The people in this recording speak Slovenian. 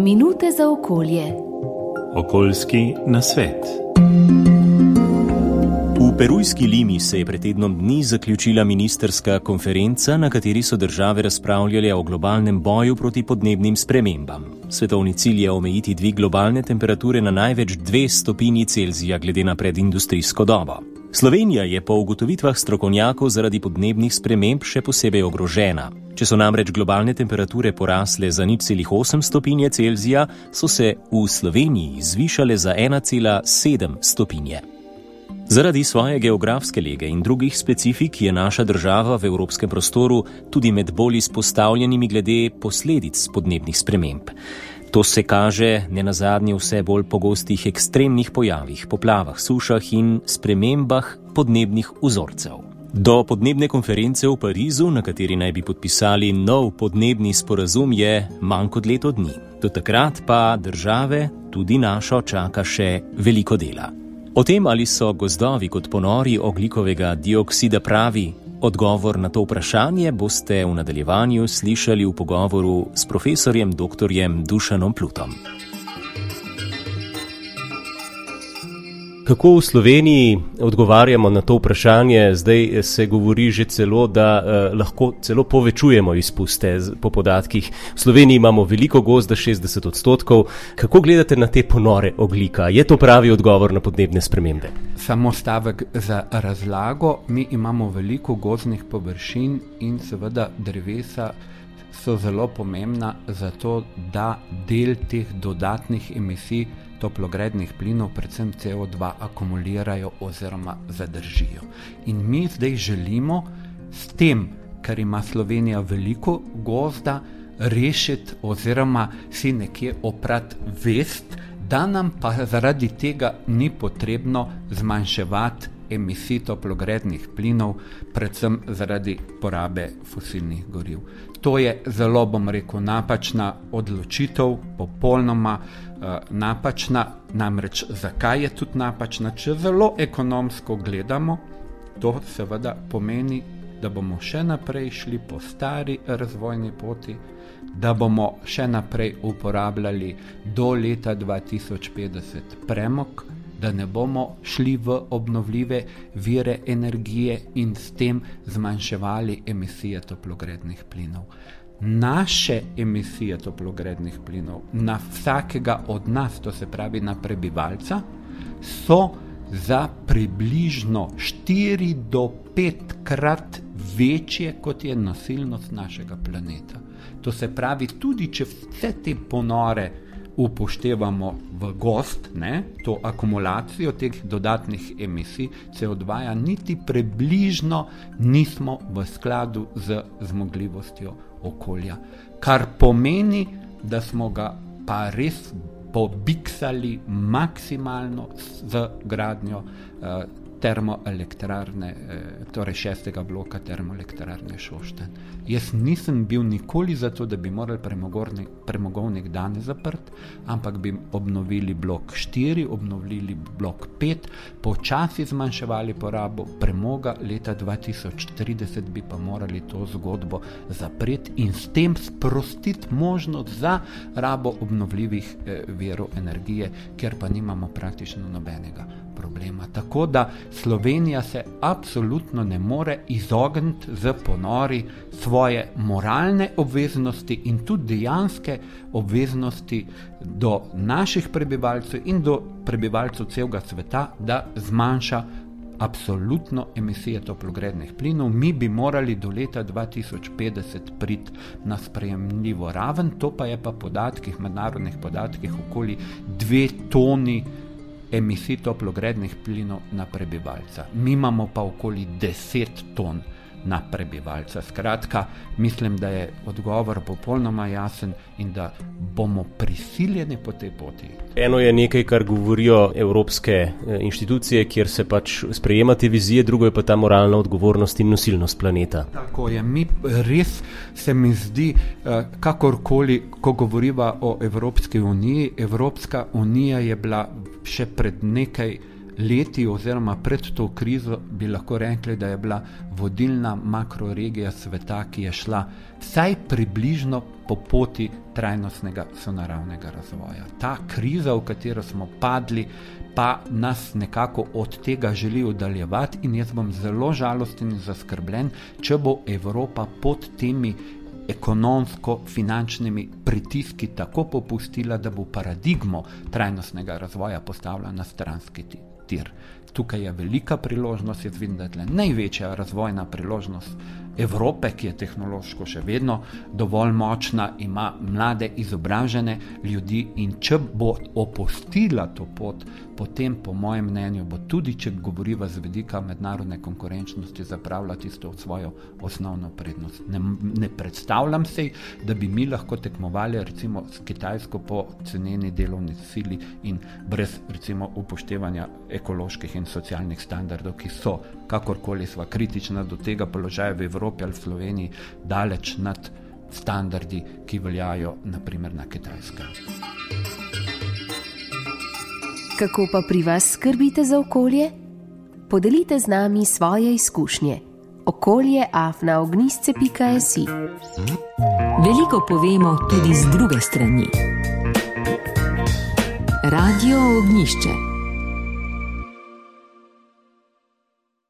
Minute za okolje. Okoljski nasvet. V perujski Limi se je pred tednom dni zaključila ministrska konferenca, na kateri so države razpravljale o globalnem boju proti podnebnim spremembam. Svetovni cilj je omejiti dvig globalne temperature na največ 2 stopinji Celzija glede na predindustrijsko dobo. Slovenija je po ugotovitvah strokovnjakov zaradi podnebnih sprememb še posebej ogrožena. Če so namreč globalne temperature porasle za 0,8 stopinje Celzija, so se v Sloveniji zvišale za 1,7 stopinje. Zaradi svoje geografske lege in drugih specifik je naša država v evropskem prostoru tudi med bolj izpostavljenimi glede posledic podnebnih sprememb. To se kaže nenazadnje vse bolj pogostih ekstremnih pojavih, poplavah, sušah in spremembah podnebnih vzorcev. Do podnebne konference v Parizu, na kateri naj bi podpisali nov podnebni sporazum, je manj kot leto dni. Do takrat pa države, tudi našo, čaka še veliko dela. O tem, ali so gozdovi kot ponori ogljikovega dioksida pravi odgovor na to vprašanje, boste v nadaljevanju slišali v pogovoru s profesorjem dr. Dušanom Plutom. Kako v Sloveniji odgovarjamo na to vprašanje? Zdaj se govori že celo, da lahko celo povečujemo izpuste po podatkih. V Sloveniji imamo veliko gozda, 60%. Kako gledate na te ponore ogljika? Je to pravi odgovor na podnebne spremembe? Samo stavek za razlago. Mi imamo veliko gozdnih površin in seveda drevesa so zelo pomembna za to, da del teh dodatnih emisij toplogrednih plinov, predvsem CO2, akumulirajo oziroma zadržijo. In mi zdaj želimo s tem, ker ima Slovenija veliko gozda, rešiti oziroma si nekje oprati vest, da nam pa zaradi tega ni potrebno zmanjševati emisij toplogrednih plinov, predvsem zaradi porabe fosilnih goriv. To je zelo, bom rekel, napačna odločitev, popolnoma napačna. Namreč zakaj je tudi napačna? Če zelo ekonomsko gledamo, to seveda pomeni, da bomo še naprej šli po stari razvojni poti, da bomo še naprej uporabljali do leta 2050 premog, da ne bomo šli v obnovljive vire energije in s tem zmanjševali emisije toplogrednih plinov. Naše emisije toplogrednih plinov na vsakega od nas, to se pravi na prebivalca, so za približno 4 do 5 krat večje, kot je nosilnost našega planeta. To se pravi, tudi če vse te ponore upoštevamo v gozd, to akumulacijo teh dodatnih emisij CO2, niti približno nismo v skladu z zmogljivostjo okolja. Kar pomeni, da smo ga pa res pobiksali maksimalno z gradnjo termoelektrarne, torej 6. bloka termoelektrarne Šoštanj. Jaz nisem bil nikoli za to, da bi morali premogovnik danes zaprt, ampak bi obnovili blok 4, obnovili blok 5, počasi zmanjševali porabo premoga, leta 2030 bi pa morali to zgodbo zapreti in s tem sprostiti možnost za rabo obnovljivih virov energije, ker pa nimamo praktično nobenega problema. Tako da Slovenija se absolutno ne more izogniti z ponori svoje moralne obveznosti in tudi dejanske obveznosti do naših prebivalcev in do prebivalcev celega sveta, da zmanjša absolutno emisije toplogrednih plinov. Mi bi morali do leta 2050 priti na sprejemljivo raven, to pa je pa mednarodnih podatkih okoli 2 toni emisij toplogrednih plinov na prebivalca. Mi imamo pa okoli 10 ton na prebivalca. Skratka, mislim, da je odgovor popolnoma jasen in da bomo prisiljeni po tej poti. Eno je nekaj, kar govorijo evropske inštitucije, kjer se pač sprejema te vizije, drugo je pa ta moralna odgovornost in nosilnost planeta. Tako je. Mi res se mi zdi, kakorkoli, ko govoriva o Evropski uniji, Evropska unija je bila še pred nekaj leti oziroma pred to krizo bi lahko rekli, da je bila vodilna makroregija sveta, ki je šla vsaj približno po poti trajnostnega sonaravnega razvoja. Ta kriza, v katero smo padli, pa nas nekako od tega želi oddaljevati in jaz bom zelo žalosten in zaskrbljen, če bo Evropa pod temi ekonomsko-finančnimi pritiski tako popustila, da bo paradigmo trajnostnega razvoja postavila na stranski tir. Tukaj je velika priložnost, jaz vidim, da je največja razvojna priložnost Evrope, ki je tehnološko še vedno dovolj močna, ima mlade, izobražene ljudi in če bo opustila to pot, potem po mojem mnenju bo tudi, če govoriva z vidika mednarodne konkurenčnosti, zapravila tisto svojo osnovno prednost. Ne predstavljam se, da bi mi lahko tekmovali recimo s Kitajsko po ceneni delovni sili in brez recimo upoštevanja ekoloških in socialnih standardov, ki so, kakorkoli sva kritična do tega položaja v Evropi ali v Sloveniji, daleč nad standardi, ki veljajo naprimer na Kitajskem. Kako pa pri vas skrbite za okolje? Podelite z nami svoje izkušnje. okolje@ognjisce.si. Veliko povemo tudi z druge strani. Radio Ognjišče.